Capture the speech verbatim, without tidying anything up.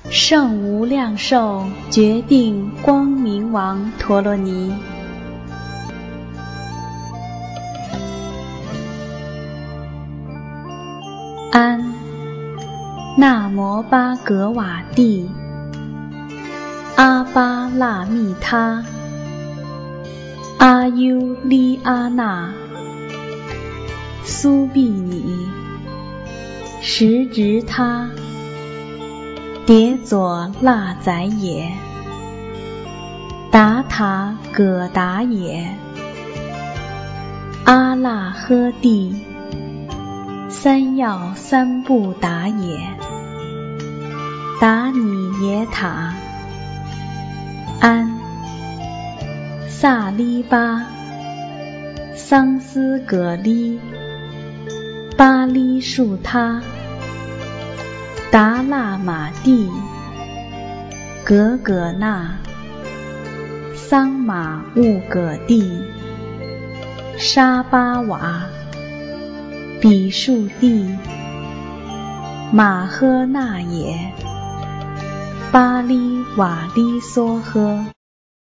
圣无量寿决定光明王陀罗尼。安那摩巴格瓦帝阿巴那密他阿优利阿那苏毗尼什直他迭佐那宰也达塔葛达也阿那呵帝三要三不达也达尼耶塔安萨利巴桑斯葛利巴利树他达那玛帝格葛那桑玛乌葛帝沙巴瓦比树帝马呵那也巴利瓦利梭呵。